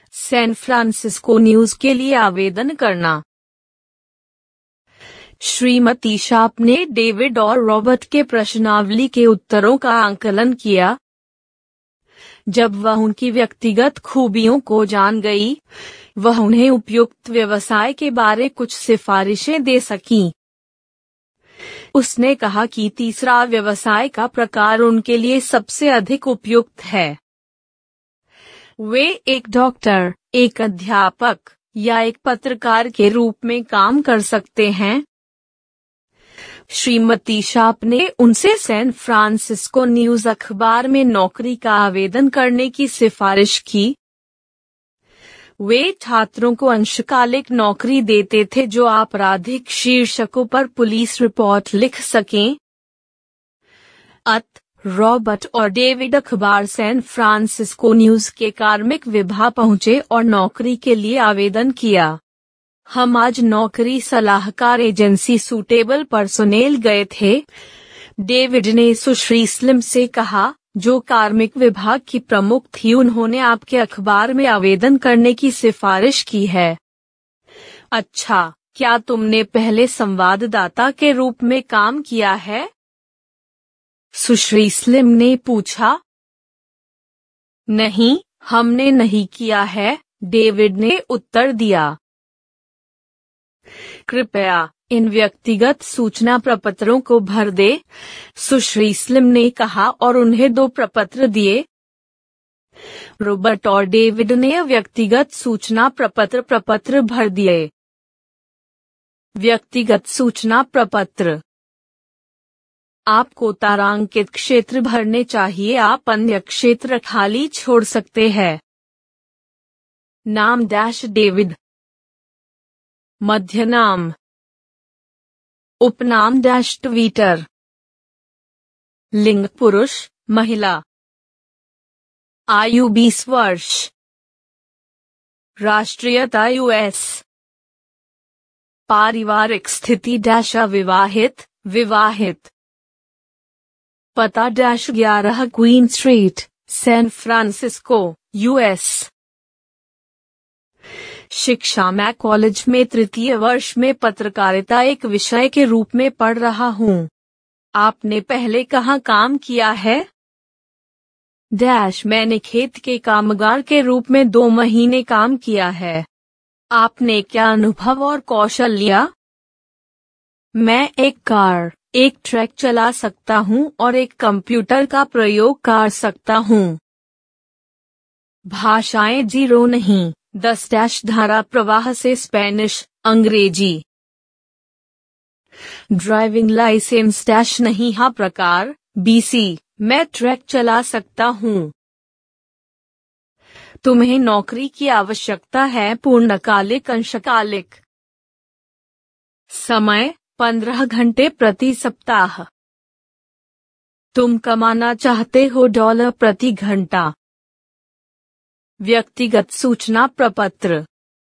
San Francisco news के लिए आवेदन करना। श्रीमती शार्प ने डेविड और रॉबर्ट के प्रश्नावली के उत्तरों का आकलन किया। जब वह उनकी व्यक्तिगत खूबियों को जान गई, वह उन्हें उपयुक्त व्यवसाय के बारे कुछ सिफारिशें दे सकी। उसने कहा कि तीसरा व्यवसाय का प्रकार उनके लिए सबसे अधिक उपयुक्त है। वे एक डॉक्टर, एक अध्यापक या एक पत्रकार के रूप में काम कर सकते हैं। श्रीमती शार्प ने उनसे सैन फ्रांसिस्को न्यूज अखबार में नौकरी का आवेदन करने की सिफारिश की। वे छात्रों को अंशकालिक नौकरी देते थे जो आपराधिक शीर्षकों पर पुलिस रिपोर्ट लिख सकें। रॉबर्ट और डेविड अखबार सैन फ्रांसिस्को न्यूज के कार्मिक विभाग पहुंचे और नौकरी के लिए आवेदन किया। हम आज नौकरी सलाहकार एजेंसी सूटेबल पर्सोनेल गए थे, डेविड ने सुश्री स्लिम से कहा, जो कार्मिक विभाग की प्रमुख थी। उन्होंने आपके अखबार में आवेदन करने की सिफारिश की है। अच्छा, क्या तुमने पहले संवाददाता के रूप में काम किया है? सुश्री स्लिम ने पूछा। नहीं, हमने नहीं किया है, डेविड ने उत्तर दिया। कृपया इन व्यक्तिगत सूचना प्रपत्रों को भर दे, सुश्री स्लिम ने कहा और उन्हें 2 प्रपत्र दिए। रॉबर्ट और डेविड ने व्यक्तिगत सूचना प्रपत्र भर दिए। व्यक्तिगत सूचना प्रपत्र। आपको तारांकित क्षेत्र भरने चाहिए, आप अन्य क्षेत्र खाली छोड़ सकते हैं। नाम डेविड, मध्य नाम, उपनाम ट्विटर, लिंग पुरुष, महिला, आयु 20 वर्ष, राष्ट्रीयता यूएस, पारिवारिक स्थिति अविवाहित, विवाहित, पता 11 Queen Street, San Francisco, US. शिक्षा। मैं कॉलेज में 3य वर्ष में पत्रकारिता एक विषय के रूप में पढ़ रहा हूँ। आपने पहले कहाँ काम किया है? मैंने खेत के कामगार के रूप में 2 महीने काम किया है। आपने क्या अनुभव और कौशल लिया? मैं एक कार, एक ट्रक चला सकता हूँ और एक कंप्यूटर का प्रयोग कर सकता हूँ। भाषाएं 0 नहीं, 10 धारा प्रवाह से स्पेनिश, अंग्रेजी। ड्राइविंग लाइसेंस नहीं, हाँ प्रकार, BC, मैं ट्रक चला सकता हूँ। तुम्हें नौकरी की आवश्यकता है, पूर्णकालिक, अंशकालिक। समय 15 घंटे प्रति सप्ताह। तुम कमाना चाहते हो $1 प्रति घंटा। व्यक्तिगत सूचना प्रपत्र।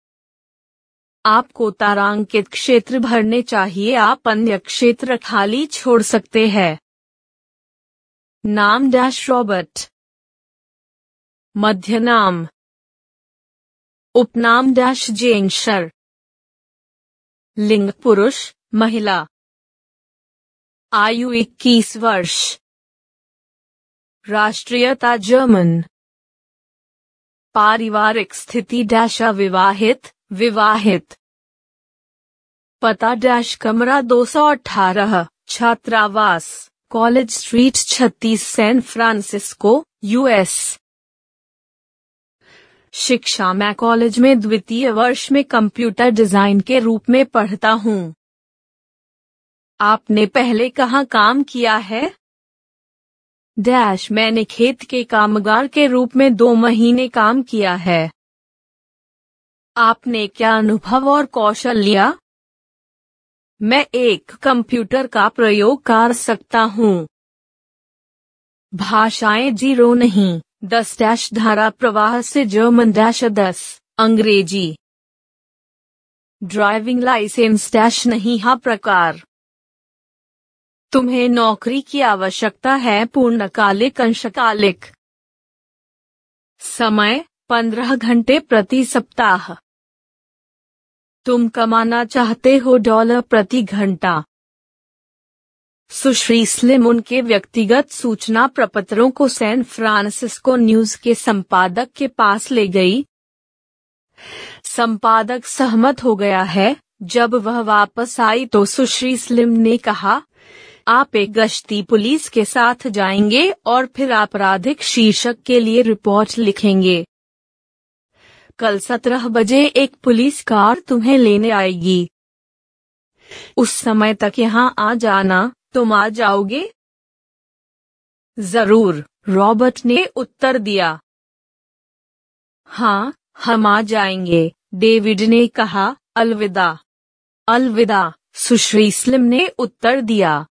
आपको तारांकित क्षेत्र भरने चाहिए, आप अन्य क्षेत्र खाली छोड़ सकते हैं। नाम रॉबर्ट, मध्य नाम, उपनाम जेंशर, लिंग पुरुष, महिला, आयु 21 वर्ष, राष्ट्रीयता जर्मन, पारिवारिक स्थिति अविवाहित, विवाहित, पता कमरा 218, छात्रावास, college street 36, San Francisco, US. शिक्षा। मैं कॉलेज में 2य वर्ष में कंप्यूटर डिजाइन के रूप में पढ़ता हूँ। आपने पहले कहाँ काम किया है? मैंने खेत के कामगार के रूप में 2 महीने काम किया है। आपने क्या अनुभव और कौशल लिया? मैं एक कंप्यूटर का प्रयोग कर सकता हूँ। भाषाएं 0 नहीं, 10 धारा प्रवाह से जर्मन 10, अंग्रेजी। ड्राइविंग लाइसेंस नहीं, हाँ प्रकार। तुम्हें नौकरी की आवश्यकता है, पूर्णकालिक, अंशकालिक। समय 15 घंटे प्रति सप्ताह। तुम कमाना चाहते हो $1 प्रति घंटा। सुश्री स्लिम उनके व्यक्तिगत सूचना प्रपत्रों को सैन फ्रांसिस्को न्यूज के संपादक के पास ले गई। संपादक सहमत हो गया है। जब वह वापस आई तो सुश्री स्लिम ने कहा, आप एक गश्ती पुलिस के साथ जाएंगे और फिर आपराधिक शीर्षक के लिए रिपोर्ट लिखेंगे। कल 17 बजे एक पुलिस कार तुम्हें लेने आएगी। उस समय तक यहाँ आ जाना। तुम आ जाओगे? जरूर, रॉबर्ट ने उत्तर दिया। हाँ, हम आ जाएंगे, डेविड ने कहा। अलविदा। अलविदा, सुश्री स्लिम ने उत्तर दिया।